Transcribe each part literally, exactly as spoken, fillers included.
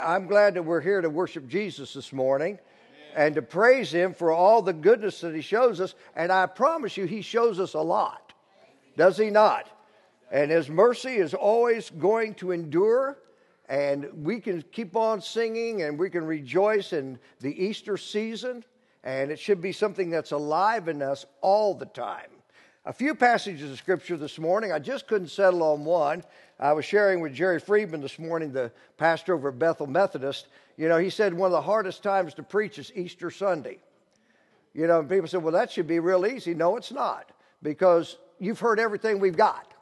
I'm glad that we're here to worship Jesus this morning and to praise Him for all the goodness that He shows us. And I promise you, He shows us a lot. Does He not? And His mercy is always going to endure. And we can keep on singing and we can rejoice in the Easter season. And it should be something that's alive in us all the time. A few passages of Scripture this morning. I just couldn't settle on one. I was sharing with Jerry Friedman this morning, the pastor over at Bethel Methodist. You know, he said one of the hardest times to preach is Easter Sunday. You know, and people said, well, that should be real easy. No, it's not, because you've heard everything we've got.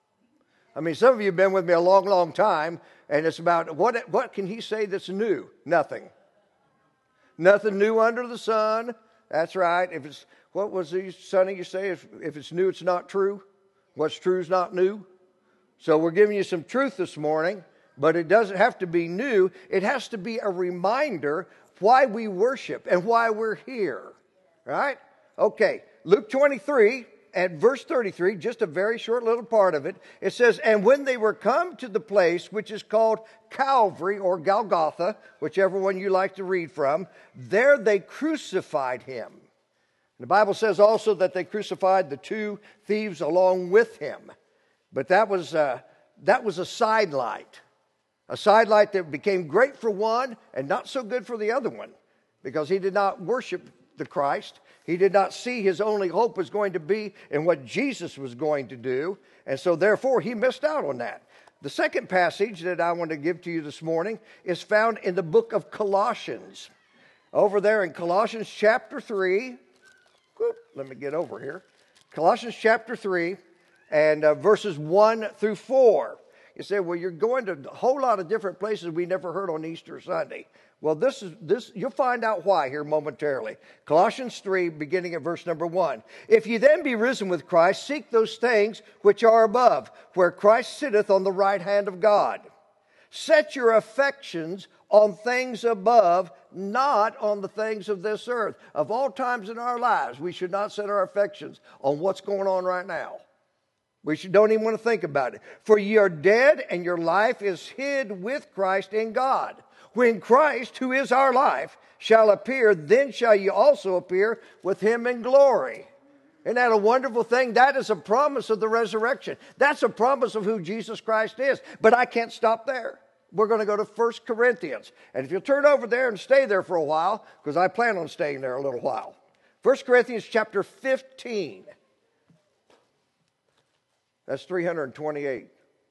I mean, some of you have been with me a long, long time, and it's about, what, what can he say that's new? Nothing. Nothing new under the sun. That's right. If it's, what was the Sonny you say? If, if it's new, it's not true. What's true is not new. So we're giving you some truth this morning, but it doesn't have to be new. It has to be a reminder why we worship and why we're here. Right? Okay. Luke twenty-three at verse thirty-three, just a very short little part of it. It says, and when they were come to the place which is called Calvary or Golgotha, whichever one you like to read from, there they crucified him. The Bible says also that they crucified the two thieves along with him. But that was, uh, that was a sidelight. A sidelight that became great for one and not so good for the other one. Because he did not worship the Christ. He did not see his only hope was going to be in what Jesus was going to do. And so therefore he missed out on that. The second passage that I want to give to you this morning is found in the book of Colossians. Over there in Colossians chapter three. Whoop, let me get over here. Colossians chapter three and uh, verses one through four. You say, well, you're going to a whole lot of different places we never heard on Easter Sunday. Well, this is this. You'll find out why here momentarily. Colossians three, beginning at verse number one. If ye then be risen with Christ, seek those things which are above, where Christ sitteth on the right hand of God. Set your affections on things above, not on the things of this earth. Of all times in our lives, we should not set our affections on what's going on right now. We should, don't even want to think about it. For ye are dead, and your life is hid with Christ in God. When Christ, who is our life, shall appear, then shall ye also appear with him in glory. Isn't that a wonderful thing? That is a promise of the resurrection. That's a promise of who Jesus Christ is. But I can't stop there. We're going to go to First Corinthians. And if you'll turn over there and stay there for a while, because I plan on staying there a little while. First Corinthians chapter fifteen. That's three hundred twenty-eight.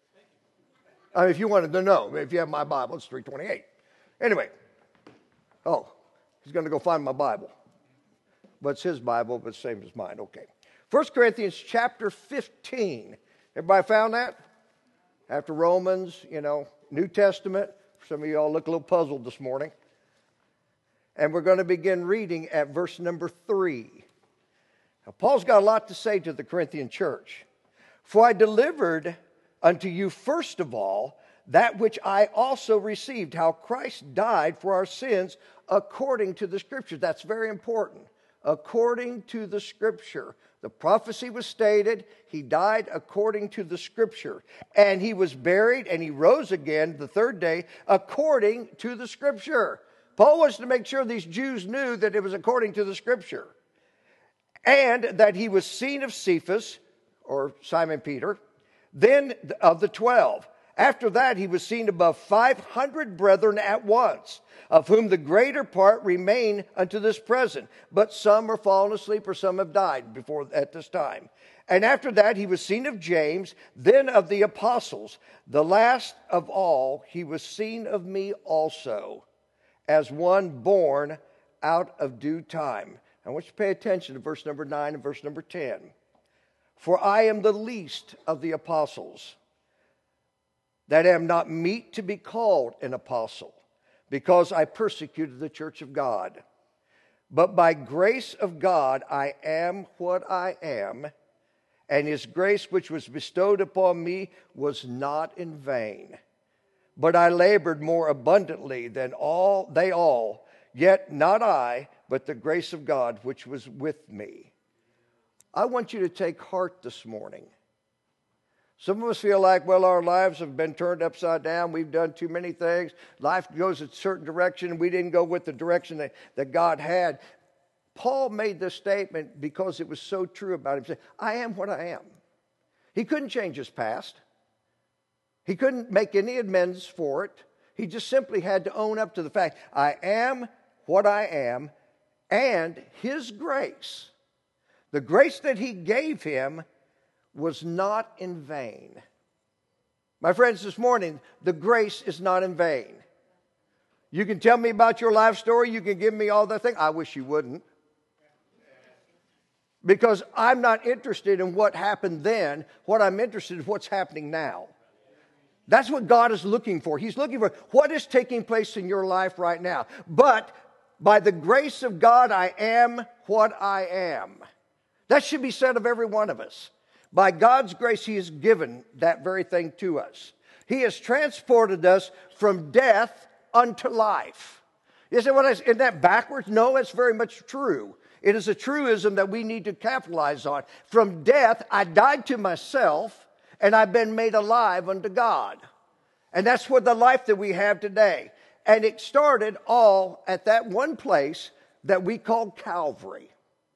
I mean, if you wanted to know, if you have my Bible, it's three twenty-eight. Anyway. Oh, he's going to go find my Bible. But it's his Bible, but same as mine. Okay. First Corinthians chapter fifteen. Everybody found that? After Romans, you know, New Testament. Some of you all look a little puzzled this morning. And we're going to begin reading at verse number three. Now, Paul's got a lot to say to the Corinthian church. For I delivered unto you first of all that which I also received, how Christ died for our sins according to the Scriptures. That's very important. According to the Scripture. The prophecy was stated, he died according to the Scripture. And he was buried and he rose again the third day according to the Scripture. Paul wants to make sure these Jews knew that it was according to the Scripture. And that he was seen of Cephas, or Simon Peter, then of the twelve. After that, he was seen above five hundred brethren at once, of whom the greater part remain unto this present. But some are fallen asleep, or some have died before at this time. And after that, he was seen of James, then of the apostles. The last of all, he was seen of me also, as one born out of due time. I want you to pay attention to verse number nine and verse number ten. For I am the least of the apostles, that am not meet to be called an apostle, because I persecuted the church of God. But by grace of God I am what I am, and his grace which was bestowed upon me was not in vain. But I labored more abundantly than all they all, yet not I, but the grace of God which was with me. I want you to take heart this morning. Some of us feel like, well, our lives have been turned upside down. We've done too many things. Life goes a certain direction, and we didn't go with the direction that, that God had. Paul made this statement because it was so true about him. He said, I am what I am. He couldn't change his past. He couldn't make any amends for it. He just simply had to own up to the fact, I am what I am, and his grace, the grace that he gave him, was not in vain. My friends, this morning, the grace is not in vain. You can tell me about your life story. You can give me all that thing. I wish you wouldn't. Because I'm not interested in what happened then. What I'm interested in is what's happening now. That's what God is looking for. He's looking for what is taking place in your life right now. But by the grace of God, I am what I am. That should be said of every one of us. By God's grace, He has given that very thing to us. He has transported us from death unto life. You say, well, isn't that backwards? No, it's very much true. It is a truism that we need to capitalize on. From death, I died to myself, and I've been made alive unto God. And that's what the life that we have today. And it started all at that one place that we call Calvary.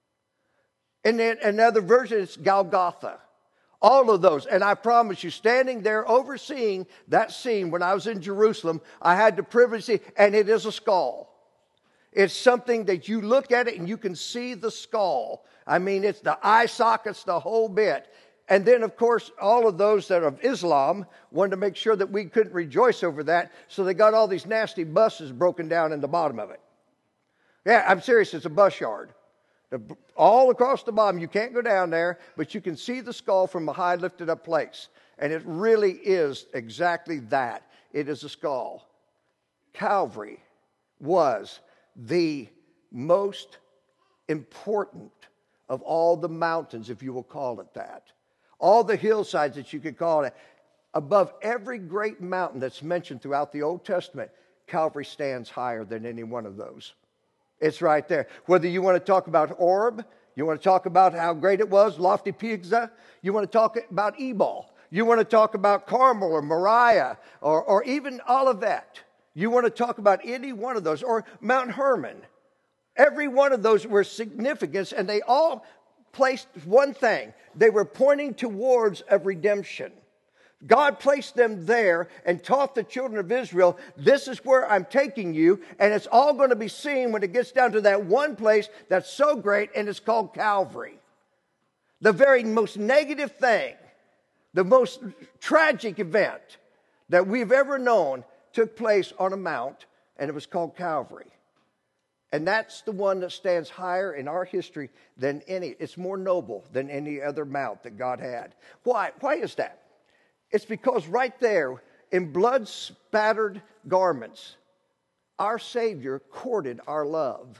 And then another version is Golgotha. All of those. And I promise you, standing there overseeing that scene when I was in Jerusalem, I had the privilege to see, and it is a skull. It's something that you look at it and you can see the skull. I mean, it's the eye sockets, the whole bit. And then, of course, all of those that are of Islam wanted to make sure that we couldn't rejoice over that, so they got all these nasty buses broken down in the bottom of it. Yeah, I'm serious, it's a bus yard. All across the bottom, you can't go down there, but you can see the skull from a high lifted up place. And it really is exactly that. It is a skull. Calvary was the most important of all the mountains, if you will call it that. All the hillsides that you could call it. Above every great mountain that's mentioned throughout the Old Testament, Calvary stands higher than any one of those. It's right there. Whether you want to talk about Orb, you want to talk about how great it was, Lofty Pisa, you want to talk about Ebal, you want to talk about Carmel or Moriah, or, or even Olivet. You want to talk about any one of those, or Mount Hermon. Every one of those were significant, and they all placed one thing. They were pointing towards a redemption. God placed them there and taught the children of Israel, this is where I'm taking you, and it's all going to be seen when it gets down to that one place that's so great, and it's called Calvary. The very most negative thing, the most tragic event that we've ever known took place on a mount, and it was called Calvary. And that's the one that stands higher in our history than any. It's more noble than any other mount that God had. Why? Why is that? It's because right there, in blood-spattered garments, our Savior courted our love.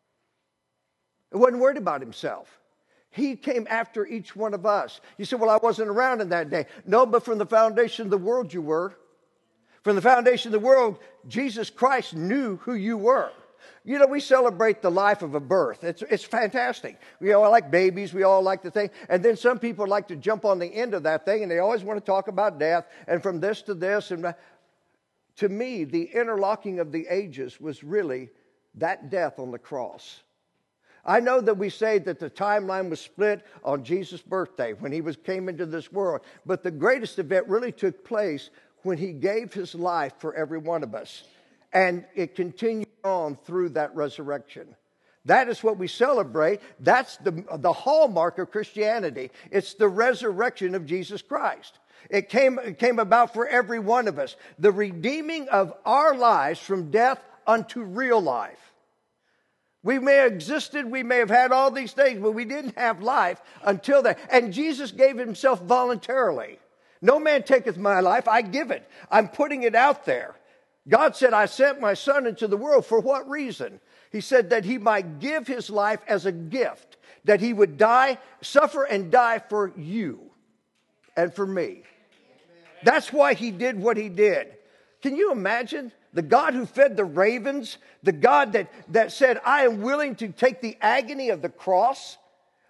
He wasn't worried about himself. He came after each one of us. You say, well, I wasn't around in that day. No, but from the foundation of the world you were. From the foundation of the world, Jesus Christ knew who you were. You know, we celebrate the life of a birth. It's it's fantastic. We all like babies. We all like the thing. And then some people like to jump on the end of that thing, and they always want to talk about death, and from this to this. And to me, the interlocking of the ages was really that death on the cross. I know that we say that the timeline was split on Jesus' birthday when he was came into this world. But the greatest event really took place when he gave his life for every one of us. And it continued on through that resurrection. That is what we celebrate. That's the, the hallmark of Christianity. It's the resurrection of Jesus Christ. It came, it came about for every one of us. The redeeming of our lives from death unto real life. We may have existed, we may have had all these things, but we didn't have life until that. And Jesus gave himself voluntarily. No man taketh my life, I give it. I'm putting it out there. God said, I sent my son into the world. For what reason? He said that he might give his life as a gift, that he would die, suffer and die for you and for me. That's why he did what he did. Can you imagine? The God who fed the ravens, the God that, that said, I am willing to take the agony of the cross.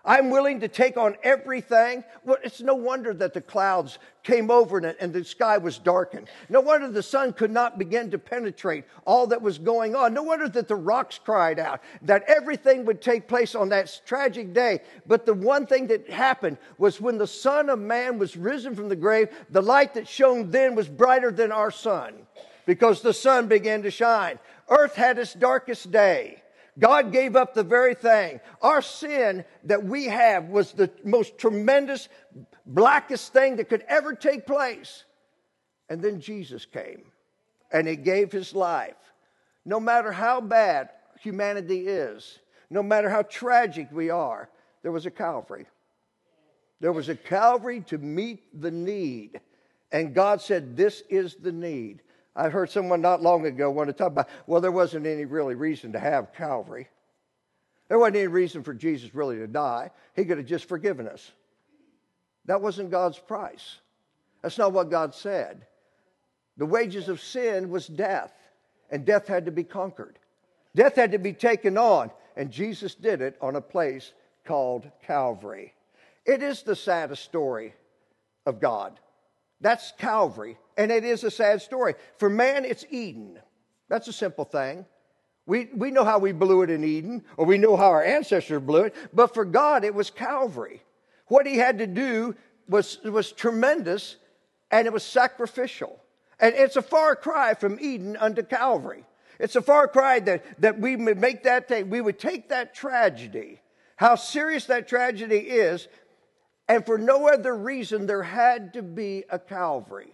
I'm willing to take on everything. Well, it's no wonder that the clouds came over and, and the sky was darkened. No wonder the sun could not begin to penetrate all that was going on. No wonder that the rocks cried out, that everything would take place on that tragic day. But the one thing that happened was when the Son of Man was risen from the grave, the light that shone then was brighter than our sun, because the sun began to shine. Earth had its darkest day. God gave up the very thing. Our sin that we have was the most tremendous, blackest thing that could ever take place. And then Jesus came, and He gave His life. No matter how bad humanity is, no matter how tragic we are, there was a Calvary. There was a Calvary to meet the need. And God said, this is the need. I heard someone not long ago want to talk about, well, there wasn't any really reason to have Calvary. There wasn't any reason for Jesus really to die. He could have just forgiven us. That wasn't God's price. That's not what God said. The wages of sin was death, and death had to be conquered. Death had to be taken on, and Jesus did it on a place called Calvary. It is the saddest story of God. That's Calvary, and it is a sad story. For man, it's Eden. That's a simple thing. We, we know how we blew it in Eden, or we know how our ancestors blew it, but for God, it was Calvary. What He had to do was, was tremendous, and it was sacrificial. And it's a far cry from Eden unto Calvary. It's a far cry that, that we would make that take. We would take that tragedy, how serious that tragedy is, and for no other reason, there had to be a Calvary.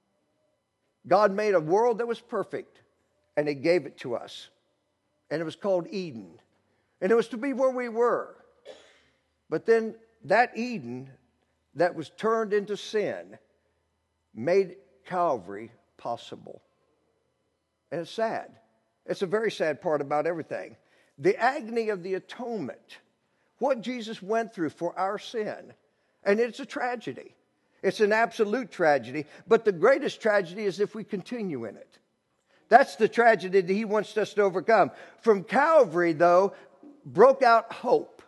God made a world that was perfect, and He gave it to us. And it was called Eden. And it was to be where we were. But then that Eden that was turned into sin made Calvary possible. And it's sad. It's a very sad part about everything. The agony of the atonement. What Jesus went through for our sin. And it's a tragedy. It's an absolute tragedy. But the greatest tragedy is if we continue in it. That's the tragedy that He wants us to overcome. From Calvary, though, broke out hope.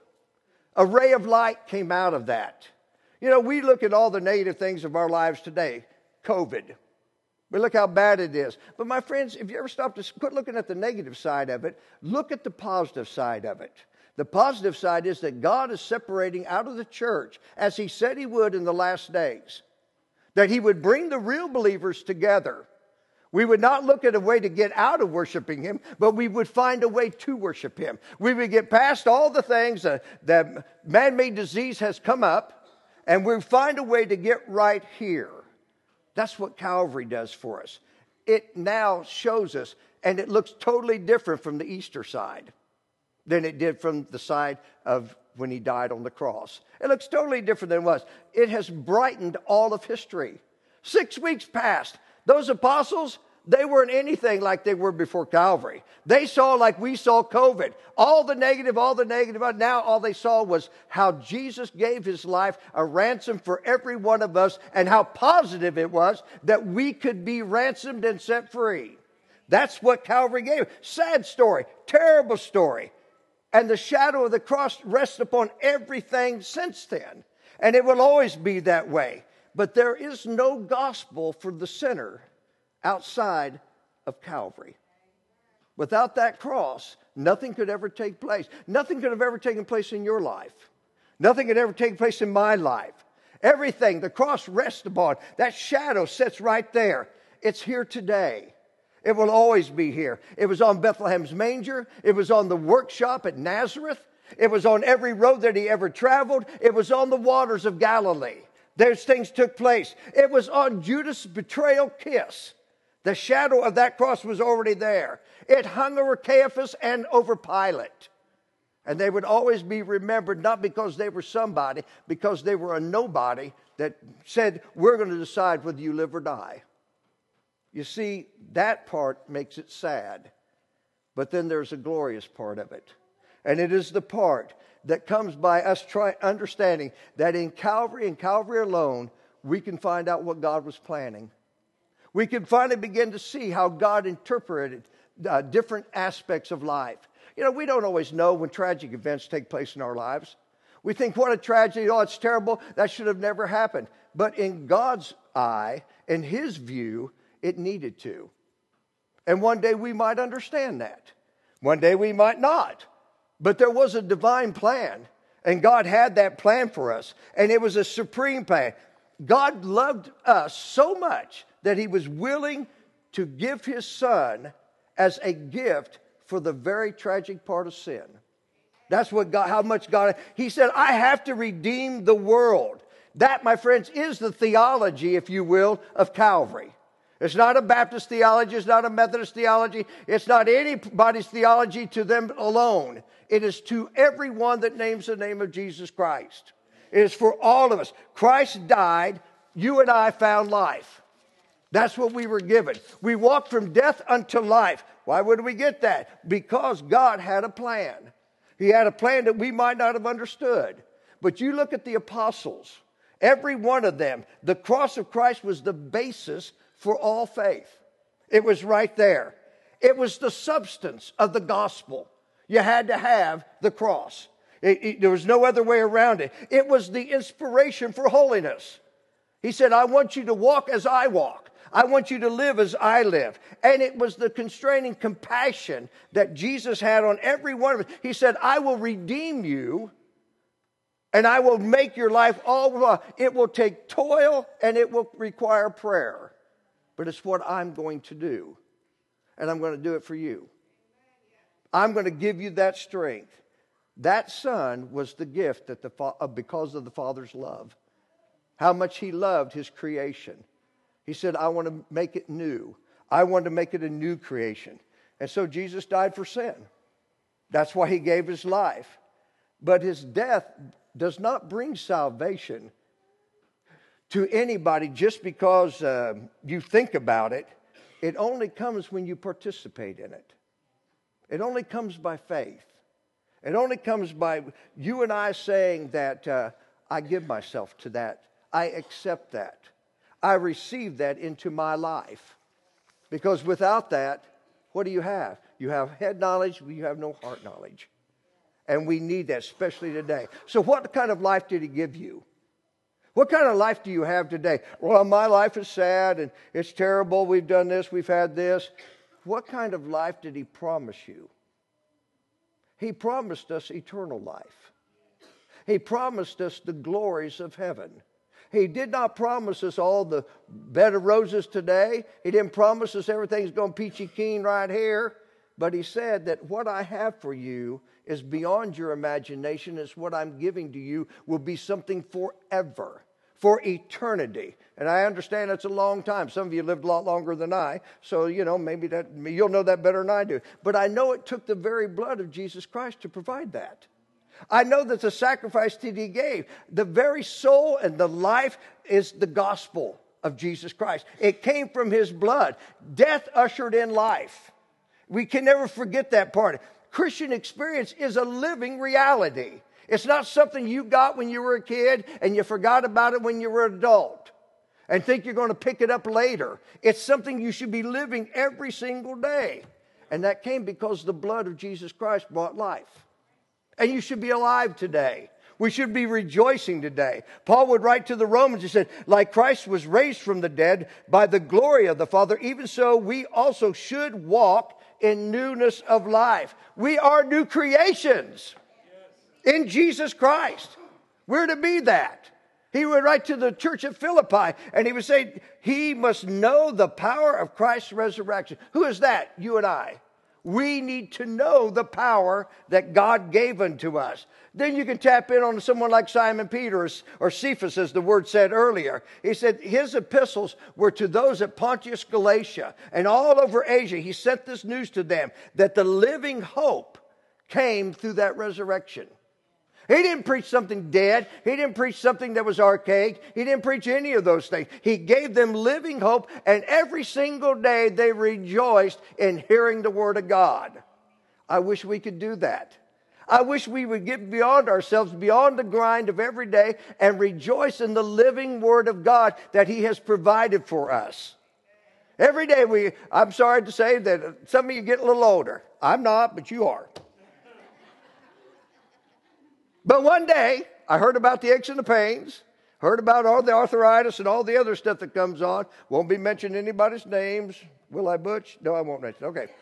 A ray of light came out of that. You know, we look at all the negative things of our lives today. COVID. We look how bad it is. But my friends, if you ever stop to quit looking at the negative side of it, look at the positive side of it. The positive side is that God is separating out of the church, as He said He would in the last days. That He would bring the real believers together. We would not look at a way to get out of worshiping Him, but we would find a way to worship Him. We would get past all the things that, that man-made disease has come up, and we find a way to get right here. That's what Calvary does for us. It now shows us, and it looks totally different from the Easter side than it did from the side of when He died on the cross. It looks totally different than it was. It has brightened all of history. Six weeks passed. Those apostles, they weren't anything like they were before Calvary. They saw like we saw COVID. All the negative, all the negative. Now all they saw was how Jesus gave His life a ransom for every one of us, and how positive it was that we could be ransomed and set free. That's what Calvary gave. Sad story, terrible story. And the shadow of the cross rests upon everything since then. And it will always be that way. But there is no gospel for the sinner outside of Calvary. Without that cross, nothing could ever take place. Nothing could have ever taken place in your life. Nothing could ever take place in my life. Everything the cross rests upon, that shadow sits right there. It's here today. It will always be here. It was on Bethlehem's manger. It was on the workshop at Nazareth. It was on every road that He ever traveled. It was on the waters of Galilee. Those things took place. It was on Judas' betrayal kiss. The shadow of that cross was already there. It hung over Caiaphas and over Pilate. And they would always be remembered, not because they were somebody, because they were a nobody that said, we're going to decide whether you live or die. You see, that part makes it sad. But then there's a glorious part of it. And it is the part that comes by us trying, understanding that in Calvary and Calvary alone, we can find out what God was planning. We can finally begin to see how God interpreted uh, different aspects of life. You know, we don't always know when tragic events take place in our lives. We think, what a tragedy. Oh, it's terrible. That should have never happened. But in God's eye, in His view, it needed to. And one day we might understand that. One day we might not. But there was a divine plan. And God had that plan for us. And it was a supreme plan. God loved us so much that He was willing to give His Son as a gift for the very tragic part of sin. That's what God, how much God, He said, I have to redeem the world. That, my friends, is the theology, if you will, of Calvary. It's not a Baptist theology. It's not a Methodist theology. It's not anybody's theology to them alone. It is to everyone that names the name of Jesus Christ. It is for all of us. Christ died. You and I found life. That's what we were given. We walked from death unto life. Why would we get that? Because God had a plan. He had a plan that we might not have understood. But you look at the apostles. Every one of them, the cross of Christ was the basis for all faith. It was right there. It was the substance of the gospel. You had to have the cross. It, it, there was no other way around it. It was the inspiration for holiness. He said, I want you to walk as I walk. I want you to live as I live. And it was the constraining compassion that Jesus had on every one of us. He said, I will redeem you. And I will make your life all, it will take toil and it will require prayer. But it's what I'm going to do. And I'm going to do it for you. I'm going to give you that strength. That Son was the gift that the because of the Father's love. How much He loved His creation. He said, I want to make it new. I want to make it a new creation. And so Jesus died for sin. That's why He gave His life. But His death does not bring salvation to anybody just because uh, you think about it. It only comes when you participate in it. It only comes by faith. It only comes by you and I saying that uh, I give myself to that. I accept that. I receive that into my life. Because without that, what do you have? You have head knowledge, but you have no heart knowledge. And we need that, especially today. So what kind of life did He give you? What kind of life do you have today? Well, my life is sad and it's terrible. We've done this, we've had this. What kind of life did He promise you? He promised us eternal life. He promised us the glories of heaven. He did not promise us all the bed of roses today. He didn't promise us everything's going peachy keen right here. But He said that what I have for you is beyond your imagination. Is what I'm giving to you will be something forever, for eternity. And I understand that's a long time. Some of you lived a lot longer than I. So, you know, maybe that you'll know that better than I do. But I know it took the very blood of Jesus Christ to provide that. I know that the sacrifice that He gave, the very soul and the life is the gospel of Jesus Christ. It came from His blood. Death ushered in life. We can never forget that part. Christian experience is a living reality. It's not something you got when you were a kid and you forgot about it when you were an adult and think you're going to pick it up later. It's something you should be living every single day. And that came because the blood of Jesus Christ brought life. And you should be alive today. We should be rejoicing today. Paul would write to the Romans, he said, like Christ was raised from the dead by the glory of the Father, even so we also should walk in newness of life. We are new creations in Jesus Christ. We're to be that. He would write to the church at Philippi and he would say, he must know the power of Christ's resurrection. Who is that? You and I. We need to know the power that God gave unto us. Then you can tap in on someone like Simon Peter or, or Cephas, as the word said earlier. He said his epistles were to those at Pontus, Galatia, and all over Asia. He sent this news to them that the living hope came through that resurrection. He didn't preach something dead. He didn't preach something that was archaic. He didn't preach any of those things. He gave them living hope, and every single day they rejoiced in hearing the Word of God. I wish we could do that. I wish we would get beyond ourselves, beyond the grind of every day, and rejoice in the living Word of God that He has provided for us. Every day we, I'm sorry to say that some of you get a little older. I'm not, but you are. But one day, I heard about the aches and the pains. Heard about all the arthritis and all the other stuff that comes on. Won't be mentioning anybody's names. Will I, Butch? No, I won't mention. Okay.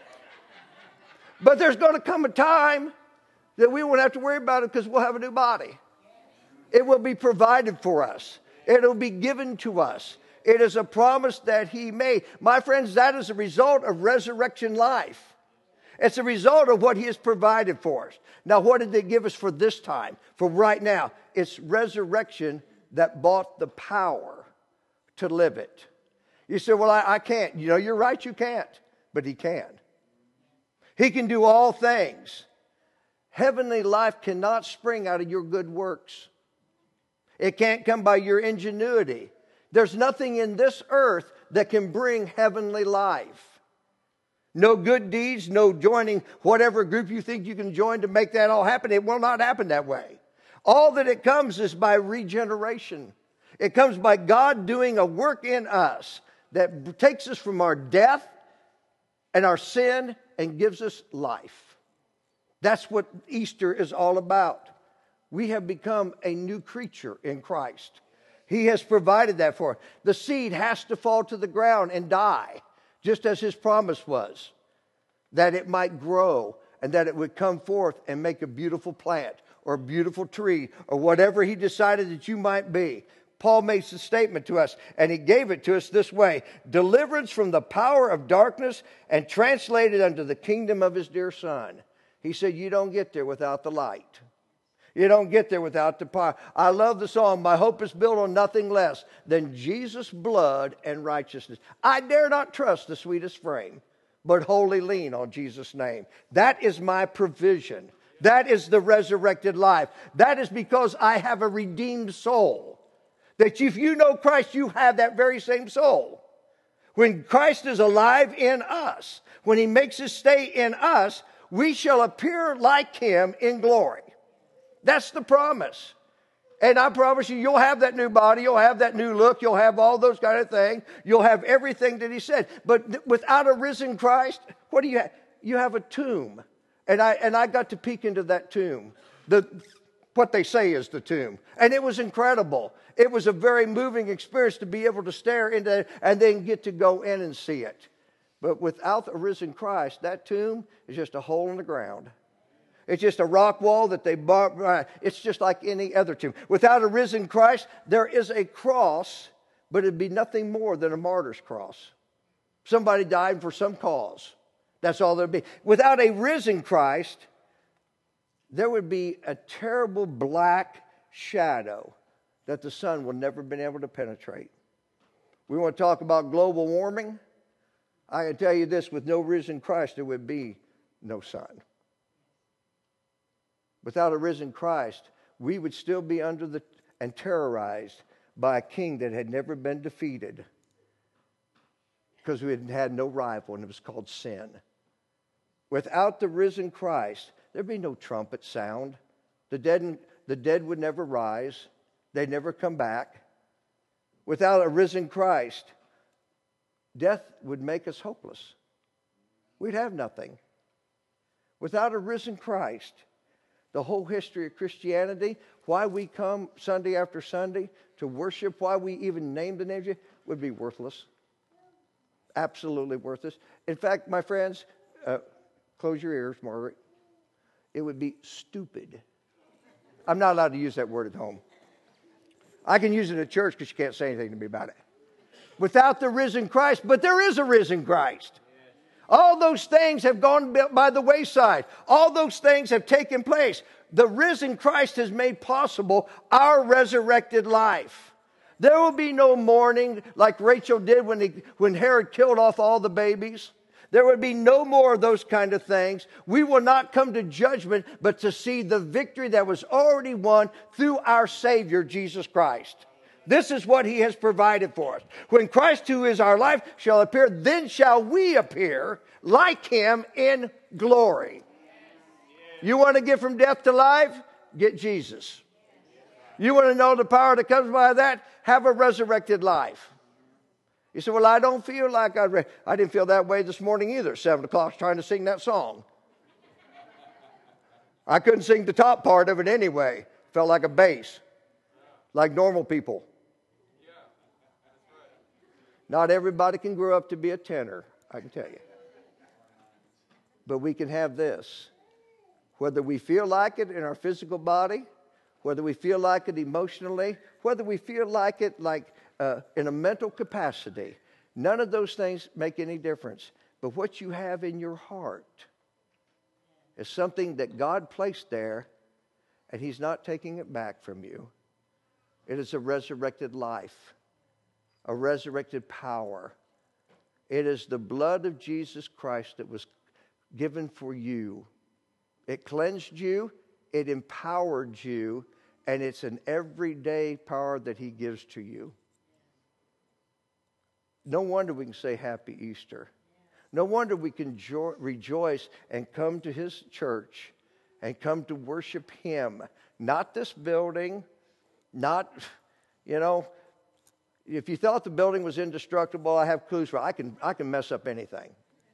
But there's going to come a time that we won't have to worry about it because we'll have a new body. It will be provided for us. It will be given to us. It is a promise that He made. My friends, that is a result of resurrection life. It's a result of what He has provided for us. Now, what did they give us for this time, for right now? It's resurrection that bought the power to live it. You say, well, I, I can't. You know, you're right, you can't. But He can. He can do all things. Heavenly life cannot spring out of your good works. It can't come by your ingenuity. There's nothing in this earth that can bring heavenly life. No good deeds, no joining whatever group you think you can join to make that all happen. It will not happen that way. All that it comes is by regeneration. It comes by God doing a work in us that takes us from our death and our sin and gives us life. That's what Easter is all about. We have become a new creature in Christ. He has provided that for us. The seed has to fall to the ground and die, just as His promise was, that it might grow and that it would come forth and make a beautiful plant or a beautiful tree or whatever He decided that you might be. Paul makes a statement to us, and he gave it to us this way: deliverance from the power of darkness and translated unto the kingdom of His dear Son. He said, you don't get there without the light. You don't get there without the power. I love the song, my hope is built on nothing less than Jesus' blood and righteousness. I dare not trust the sweetest frame, but wholly lean on Jesus' name. That is my provision. That is the resurrected life. That is because I have a redeemed soul. That if you know Christ, you have that very same soul. When Christ is alive in us, when He makes His stay in us, we shall appear like Him in glory. That's the promise. And I promise you, you'll have that new body, you'll have that new look, you'll have all those kind of things. You'll have everything that He said. But th- without a risen Christ, what do you have? You have a tomb. And I and I got to peek into that tomb. The what they say is the tomb. And it was incredible. It was a very moving experience to be able to stare into it and then get to go in and see it. But without a risen Christ, that tomb is just a hole in the ground. It's just a rock wall that they bar. It's just like any other tomb. Without a risen Christ, there is a cross, but it'd be nothing more than a martyr's cross. Somebody died for some cause. That's all there'd be. Without a risen Christ, there would be a terrible black shadow that the sun will never been able to penetrate. We want to talk about global warming. I can tell you this, with no risen Christ, there would be no sun. Without a risen Christ, we would still be under the and terrorized by a king that had never been defeated because we had had no rival, and it was called sin. Without the risen Christ, there'd be no trumpet sound. The dead, the dead would never rise. They'd never come back. Without a risen Christ, death would make us hopeless. We'd have nothing. Without a risen Christ, the whole history of Christianity, why we come Sunday after Sunday to worship, why we even name the name of Jesus, would be worthless. Absolutely worthless. In fact, my friends, uh, close your ears, Margaret. It would be stupid. I'm not allowed to use that word at home. I can use it at church because you can't say anything to me about it. Without the risen Christ, but there is a risen Christ. All those things have gone by the wayside. All those things have taken place. The risen Christ has made possible our resurrected life. There will be no mourning like Rachel did when, he, when Herod killed off all the babies. There would be no more of those kind of things. We will not come to judgment, but to see the victory that was already won through our Savior, Jesus Christ. This is what He has provided for us. When Christ, who is our life, shall appear, then shall we appear like Him in glory. You want to get from death to life? Get Jesus. You want to know the power that comes by that? Have a resurrected life. You say, well, I don't feel like I re- I didn't feel that way this morning either. Seven o'clock trying to sing that song. I couldn't sing the top part of it anyway. Felt like a bass, like normal people. Not everybody can grow up to be a tenor, I can tell you. But we can have this. Whether we feel like it in our physical body, whether we feel like it emotionally, whether we feel like it like uh, in a mental capacity, none of those things make any difference. But what you have in your heart is something that God placed there, and He's not taking it back from you. It is a resurrected life, a resurrected power. It is the blood of Jesus Christ that was given for you. It cleansed you, it empowered you, and it's an everyday power that He gives to you. No wonder we can say Happy Easter. No wonder we can jo- rejoice and come to His church and come to worship Him. Not this building, not, you know, if you thought the building was indestructible, I have clues for I can I can mess up anything.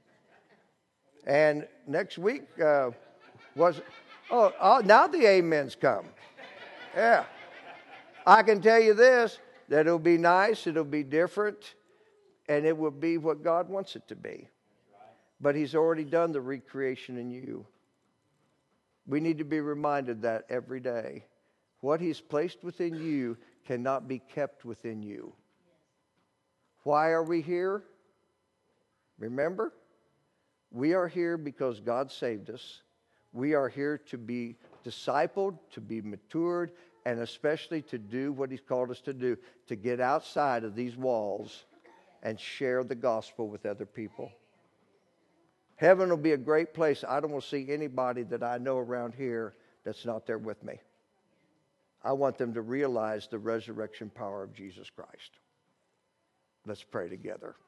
And next week uh, was, oh, oh, now the amens come. Yeah. I can tell you this, that it'll be nice, it'll be different, and it will be what God wants it to be. But He's already done the recreation in you. We need to be reminded that every day. What He's placed within you cannot be kept within you. Why are we here? Remember, we are here because God saved us. We are here to be discipled, to be matured, and especially to do what He's called us to do, to get outside of these walls and share the gospel with other people. Heaven will be a great place. I don't want to see anybody that I know around here that's not there with me. I want them to realize the resurrection power of Jesus Christ. Let's pray together.